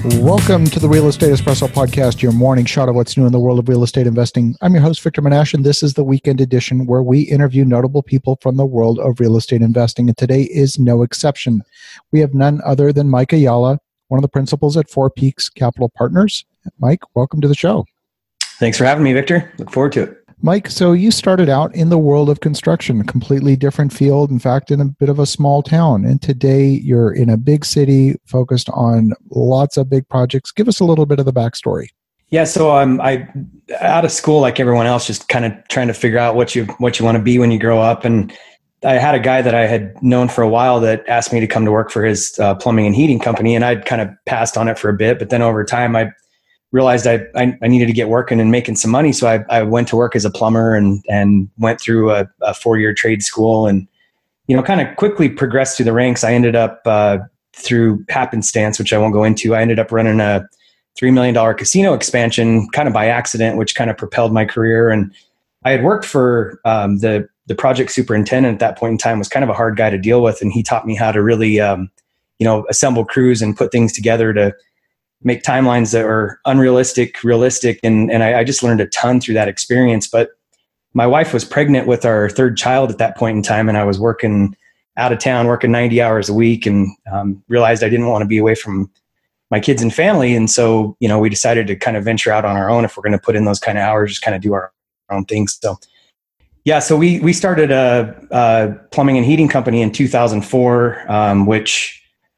Welcome to the Real Estate Espresso Podcast, your morning shot of what's new in the world of real estate investing. I'm your host, Victor Menashe, and this is the weekend edition where we interview notable people from the world of real estate investing, and today is no exception. We have none other than Mike Ayala, one of the principals at Four Peaks Capital Partners. Mike, welcome to the show. Thanks for having me, Victor. Look forward to it. Mike, so you started out in the world of construction, a completely different field, in fact, in a bit of a small town. And today you're in a big city focused on lots of big projects. Give us a little bit of the backstory. Yeah, so I out of school like everyone else, just kind of trying to figure out what you want to be when you grow up. And I had a guy that I had known for a while that asked me to come to work for his plumbing and heating company. And I'd kind of passed on it for a bit, but then over time I realized I needed to get working and making some money. So I went to work as a plumber and went through a 4-year trade school and, kind of quickly progressed through the ranks. I ended up through happenstance, which I won't go into. I ended up running a $3 million casino expansion kind of by accident, which kind of propelled my career. And I had worked for the project superintendent at that point in time, was kind of a hard guy to deal with. And he taught me how to really, assemble crews and put things together to make timelines that are unrealistic, realistic. And I just learned a ton through that experience. But my wife was pregnant with our third child at that point in time. And I was working out of town, working 90 hours a week, and realized I didn't want to be away from my kids and family. And so, we decided to kind of venture out on our own. If we're going to put in those kind of hours, just kind of do our own things. So yeah, so we started a plumbing and heating company in 2004, which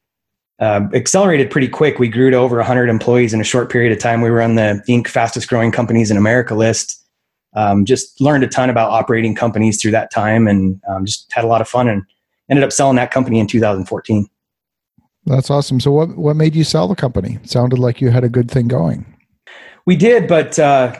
accelerated pretty quick. We grew to over 100 employees in a short period of time. We were on the Inc. fastest growing companies in America list. Just learned a ton about operating companies through that time, and just had a lot of fun and ended up selling that company in 2014. That's awesome. So what made you sell the company? It sounded like you had a good thing going. We did, but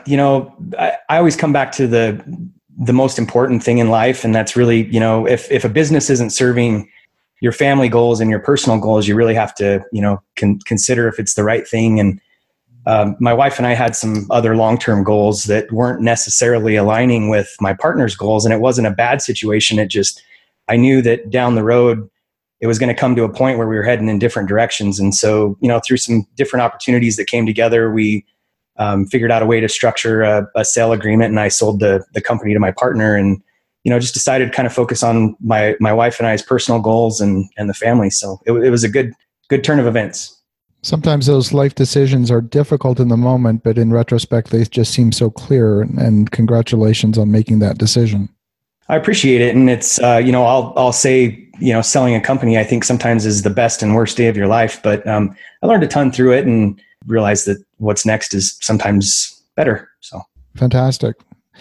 I always come back to the most important thing in life. And that's really, if a business isn't serving your family goals and your personal goals, you really have to, consider if it's the right thing. And my wife and I had some other long-term goals that weren't necessarily aligning with my partner's goals. And it wasn't a bad situation. I knew that down the road, it was going to come to a point where we were heading in different directions. And so, through some different opportunities that came together, we figured out a way to structure a sale agreement, and I sold the company to my partner, and just decided to kind of focus on my wife and I's personal goals and the family. So it was a good turn of events. Sometimes those life decisions are difficult in the moment, but in retrospect, they just seem so clear, and congratulations on making that decision. I appreciate it. And it's, I'll say, selling a company, I think sometimes is the best and worst day of your life, but I learned a ton through it and realized that what's next is sometimes better. So fantastic.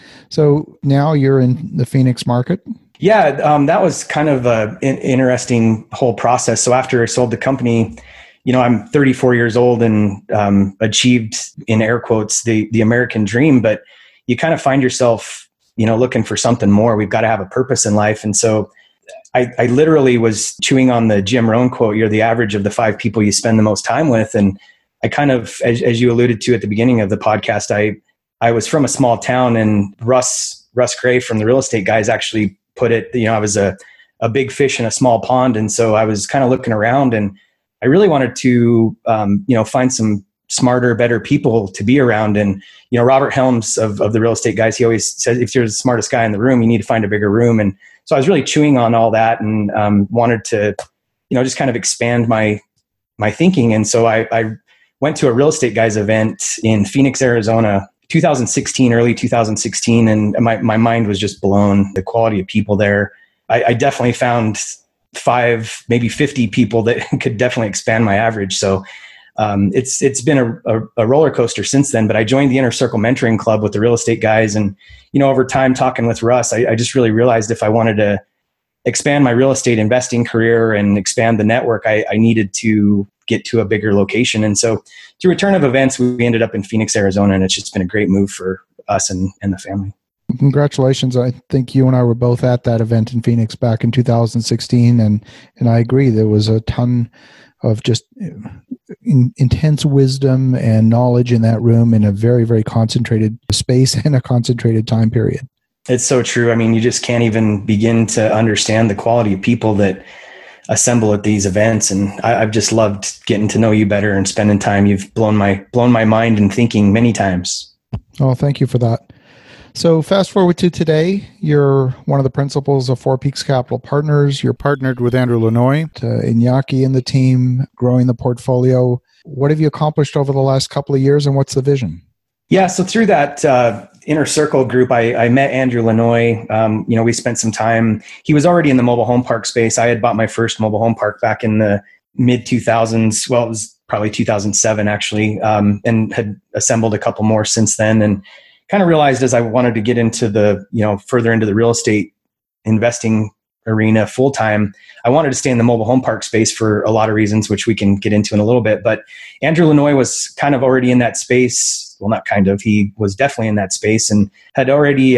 So now you're in the Phoenix market? Yeah, that was kind of an interesting whole process. So after I sold the company, I'm 34 years old and achieved, in air quotes, the American dream, but you kind of find yourself, looking for something more. We've got to have a purpose in life. And so I literally was chewing on the Jim Rohn quote, "You're the average of the 5 people you spend the most time with." And I kind of, as you alluded to at the beginning of the podcast, I was from a small town, and Russ Gray from the Real Estate Guys actually put it, I was a big fish in a small pond. And so I was kind of looking around, and I really wanted to, find some smarter, better people to be around. And, Robert Helms of the Real Estate Guys, he always says, if you're the smartest guy in the room, you need to find a bigger room. And so I was really chewing on all that and wanted to, just kind of expand my thinking. And so I went to a Real Estate Guys event in Phoenix, Arizona, 2016, early 2016. And my mind was just blown. The quality of people there. I definitely found 5, maybe 50 people that could definitely expand my average. So it's been a roller coaster since then, but I joined the Inner Circle Mentoring Club with the Real Estate Guys. And, over time talking with Russ, I just really realized if I wanted to expand my real estate investing career and expand the network, I needed to get to a bigger location. And so through a turn of events, we ended up in Phoenix, Arizona, and it's just been a great move for us and the family. Congratulations. I think you and I were both at that event in Phoenix back in 2016. And I agree, there was a ton of just intense wisdom and knowledge in that room in a very, very concentrated space and a concentrated time period. It's so true. I mean, you just can't even begin to understand the quality of people that assemble at these events. And I've just loved getting to know you better and spending time. You've blown my mind and thinking many times. Oh, thank you for that. So fast forward to today, you're one of the principals of Four Peaks Capital Partners. You're partnered with Andrew Lanois, Iñaki and the team, growing the portfolio. What have you accomplished over the last couple of years, and what's the vision? Yeah, so through that inner circle group, I met Andrew Lanois. We spent some time. He was already in the mobile home park space. I had bought my first mobile home park back in the mid 2000s. Well, it was probably 2007 actually, and had assembled a couple more since then. And kind of realized as I wanted to get into the, further into the real estate investing arena full time, I wanted to stay in the mobile home park space for a lot of reasons, which we can get into in a little bit. But Andrew Lanois was kind of already in that space. Well, not kind of, he was definitely in that space and had already,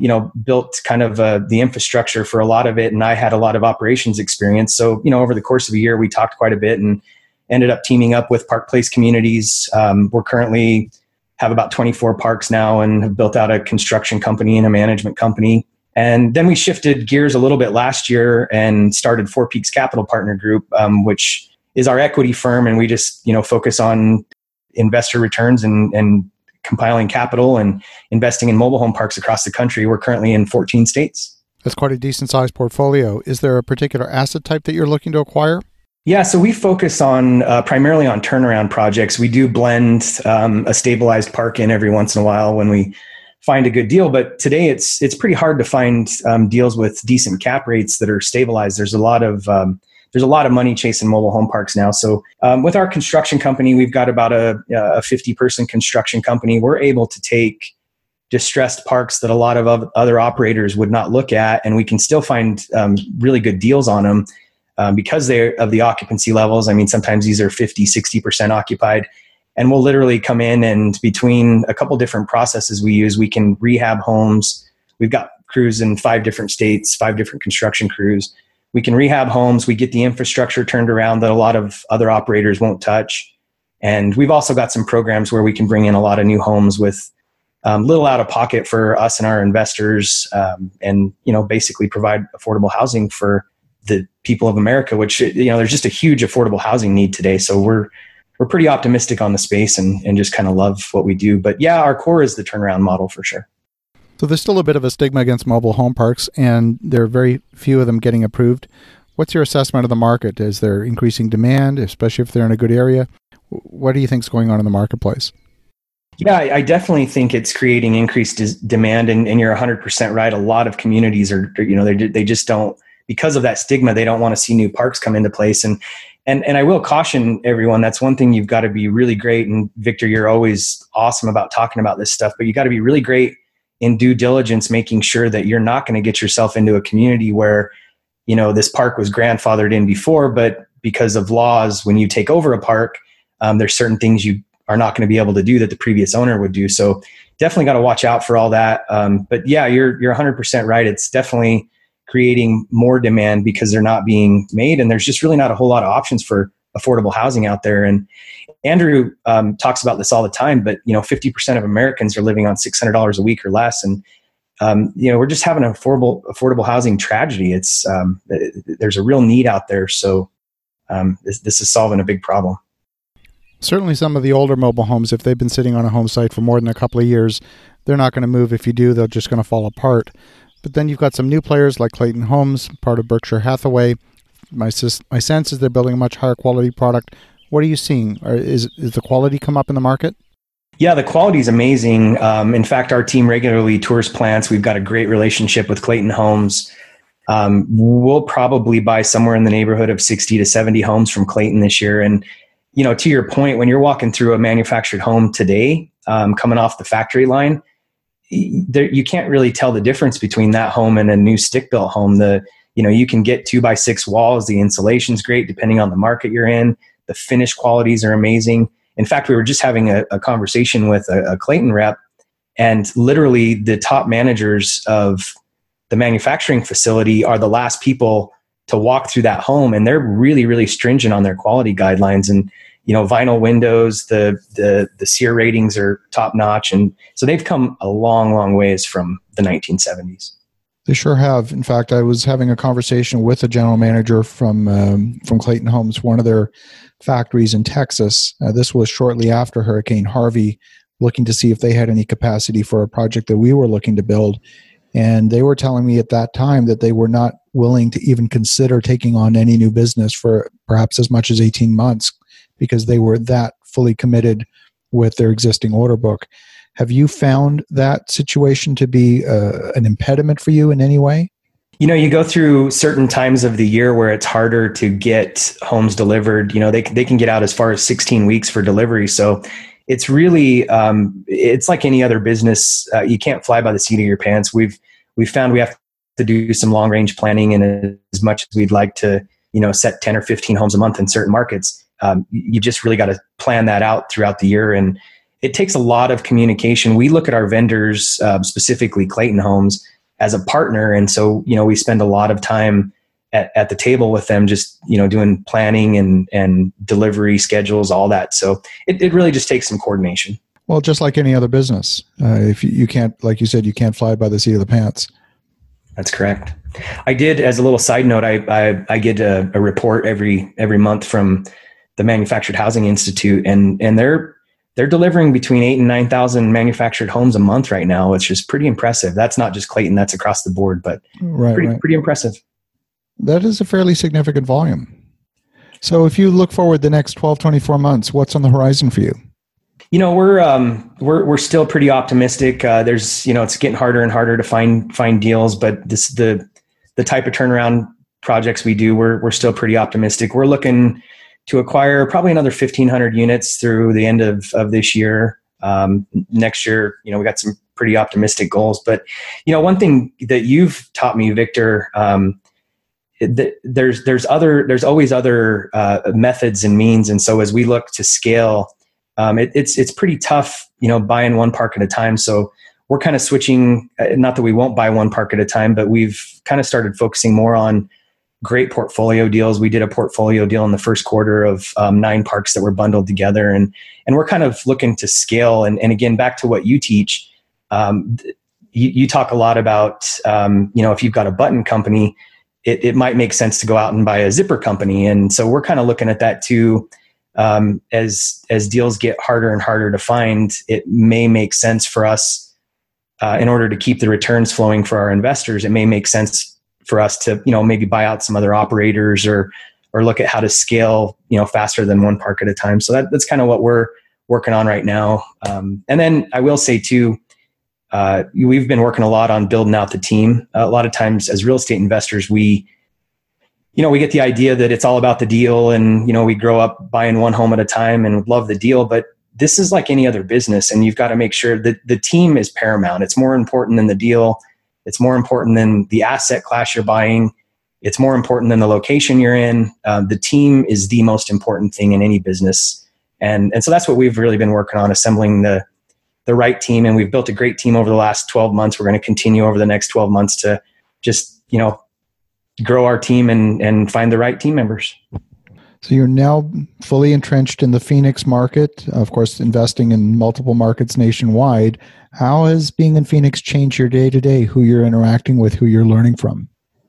built kind of the infrastructure for a lot of it. And I had a lot of operations experience. So, over the course of a year, we talked quite a bit and ended up teaming up with Park Place Communities. We're currently have about 24 parks now and have built out a construction company and a management company. And then we shifted gears a little bit last year and started Four Peaks Capital Partner Group, which is our equity firm. And we just, focus on investor returns and compiling capital and investing in mobile home parks across the country. We're currently in 14 states. That's quite a decent sized portfolio. Is there a particular asset type that you're looking to acquire? Yeah, so we focus on primarily on turnaround projects. We do blend a stabilized park in every once in a while when we find a good deal. But today it's pretty hard to find deals with decent cap rates that are stabilized. There's a lot of money chasing mobile home parks now. So with our construction company, we've got about a 50-person construction company. We're able to take distressed parks that a lot of other operators would not look at, and we can still find really good deals on them. Because they're of the occupancy levels. I mean, sometimes these are 50, 60% occupied. And we'll literally come in and between a couple different processes we use, we can rehab homes. We've got crews in 5 different states, 5 different construction crews. We can rehab homes. We get the infrastructure turned around that a lot of other operators won't touch. And we've also got some programs where we can bring in a lot of new homes with little out of pocket for us and our investors, and basically provide affordable housing for the people of America, which, there's just a huge affordable housing need today. So we're pretty optimistic on the space and just kind of love what we do. But yeah, our core is the turnaround model for sure. So there's still a bit of a stigma against mobile home parks, and there are very few of them getting approved. What's your assessment of the market? Is there increasing demand, especially if they're in a good area? What do you think is going on in the marketplace? Yeah, I definitely think it's creating increased demand, and you're 100% right. A lot of communities are, they just don't, because of that stigma, they don't want to see new parks come into place. And I will caution everyone, that's one thing you've got to be really great. And Victor, you're always awesome about talking about this stuff, but you got to be really great in due diligence, making sure that you're not going to get yourself into a community where, this park was grandfathered in before, but because of laws, when you take over a park, there's certain things you are not going to be able to do that the previous owner would do. So definitely got to watch out for all that. But yeah, you're 100% right. It's definitely creating more demand because they're not being made, and there's just really not a whole lot of options for affordable housing out there. And Andrew talks about this all the time, but 50% of Americans are living on $600 a week or less, and we're just having an affordable housing tragedy. It's there's a real need out there, so this is solving a big problem. Certainly, some of the older mobile homes, if they've been sitting on a home site for more than a couple of years, they're not going to move. If you do, they're just going to fall apart. But then you've got some new players like Clayton Homes, part of Berkshire Hathaway. My sense is they're building a much higher quality product. What are you seeing? Is the quality come up in the market? Yeah, the quality is amazing. In fact, our team regularly tours plants. We've got a great relationship with Clayton Homes. We'll probably buy somewhere in the neighborhood of 60 to 70 homes from Clayton this year. And, to your point, when you're walking through a manufactured home today, coming off the factory line, you can't really tell the difference between that home and a new stick-built home. You can get 2x6 walls. The insulation's great depending on the market you're in. The finish qualities are amazing. In fact, we were just having a conversation with a Clayton rep, and literally the top managers of the manufacturing facility are the last people to walk through that home, and they're really, really stringent on their quality guidelines. And vinyl windows, the SEER ratings are top notch, and so they've come a long, long ways from the 1970s. They sure have. In fact, I was having a conversation with a general manager from Clayton Homes, one of their factories in Texas. This was shortly after Hurricane Harvey, looking to see if they had any capacity for a project that we were looking to build. And they were telling me at that time that they were not willing to even consider taking on any new business for perhaps as much as 18 months because they were that fully committed with their existing order book. Have you found that situation to be an impediment for you in any way? You go through certain times of the year where it's harder to get homes delivered. They can get out as far as 16 weeks for delivery. So it's really, it's like any other business. You can't fly by the seat of your pants. We've found we have to do some long range planning, and as much as we'd like to, set 10 or 15 homes a month in certain markets, you just really got to plan that out throughout the year. And it takes a lot of communication. We look at our vendors, specifically Clayton Homes, as a partner. And so, we spend a lot of time at the table with them, just, doing planning and delivery schedules, all that. So it really just takes some coordination. Well, just like any other business, if you can't, like you said, you can't fly by the seat of the pants. That's correct. I did, as a little side note, I get a report every month from the Manufactured Housing Institute, and they're delivering between 8,000 and 9,000 manufactured homes a month right now, which is pretty impressive. That's not just Clayton, that's across the board, but pretty impressive. That is a fairly significant volume. So if you look forward the next 12, 24 months, what's on the horizon for you? We're still pretty optimistic. There's, it's getting harder and harder to find deals, but the type of turnaround projects we do, we're still pretty optimistic. We're looking to acquire probably another 1,500 units through the end of this year. Next year, we got some pretty optimistic goals. But, one thing that you've taught me, Victor, there's always other methods and means. And so as we look to scale, it's pretty tough, buying one park at a time. So we're kind of switching, not that we won't buy one park at a time, but we've kind of started focusing more on great portfolio deals. We did a portfolio deal in the first quarter of 9 parks that were bundled together. And we're kind of looking to scale. And again, back to what you teach, you talk a lot about, if you've got a button company, it might make sense to go out and buy a zipper company. And so we're kind of looking at that too. As deals get harder and harder to find, it may make sense for us, in order to keep the returns flowing for our investors. It may make sense for us to, maybe buy out some other operators or look at how to scale, faster than one park at a time. So that's kind of what we're working on right now. And then I will say too, we've been working a lot on building out the team. A lot of times as real estate investors, we get the idea that it's all about the deal, and, we grow up buying one home at a time and love the deal, but this is like any other business, and you've got to make sure that the team is paramount. It's more important than the deal. It's more important than the asset class you're buying. It's more important than the location you're in. The team is the most important thing in any business. And so that's what we've really been working on, assembling the right team. And we've built a great team over the last 12 months. We're going to continue over the next 12 months to just, grow our team and find the right team members. So you're now fully entrenched in the Phoenix market, of course, investing in multiple markets nationwide. How has being in Phoenix changed your day-to-day, who you're interacting with, who you're learning from?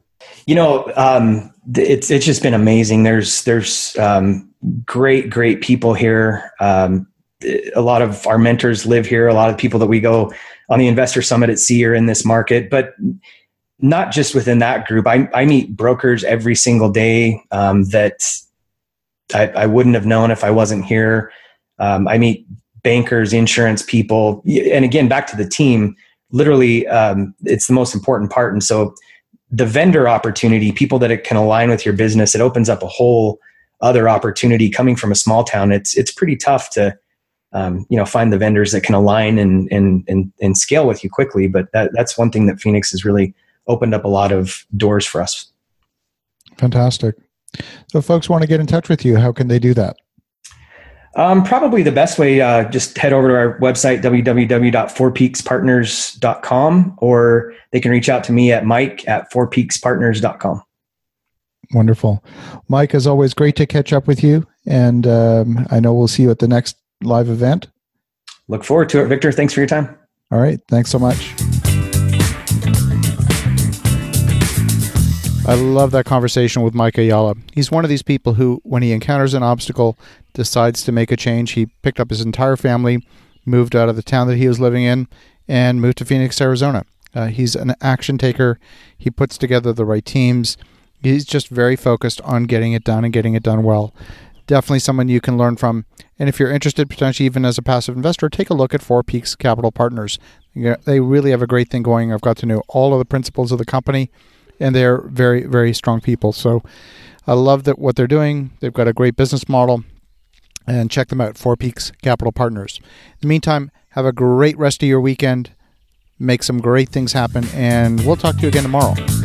It's just been amazing. There's great people here. A lot of our mentors live here. A lot of people that we go on the Investor Summit at sea are in this market, but not just within that group. I meet brokers every single day that I wouldn't have known if I wasn't here. I meet bankers, insurance people. And again, back to the team, literally, it's the most important part. And so the vendor opportunity, people that it can align with your business, it opens up a whole other opportunity. Coming from a small town, it's pretty tough to find the vendors that can align and scale with you quickly. But that's one thing that Phoenix has really opened up a lot of doors for us. Fantastic. So if folks want to get in touch with you, how can they do that? Probably the best way, just head over to our website, www.fourpeakspartners.com, or they can reach out to me at mike@fourpeakspartners.com. Wonderful. Mike, as always, great to catch up with you. And I know we'll see you at the next live event. Look forward to it, Victor. Thanks for your time. All right. Thanks so much. I love that conversation with Mike Ayala. He's one of these people who, when he encounters an obstacle, decides to make a change. He picked up his entire family, moved out of the town that he was living in, and moved to Phoenix, Arizona. He's an action taker. He puts together the right teams. He's just very focused on getting it done and getting it done well. Definitely someone you can learn from. And if you're interested, potentially even as a passive investor, take a look at Four Peaks Capital Partners. They really have a great thing going. I've got to know all of the principals of the company, and they're very, very strong people. So I love that what they're doing. They've got a great business model, and check them out, Four Peaks Capital Partners. In the meantime, have a great rest of your weekend. Make some great things happen, and we'll talk to you again tomorrow.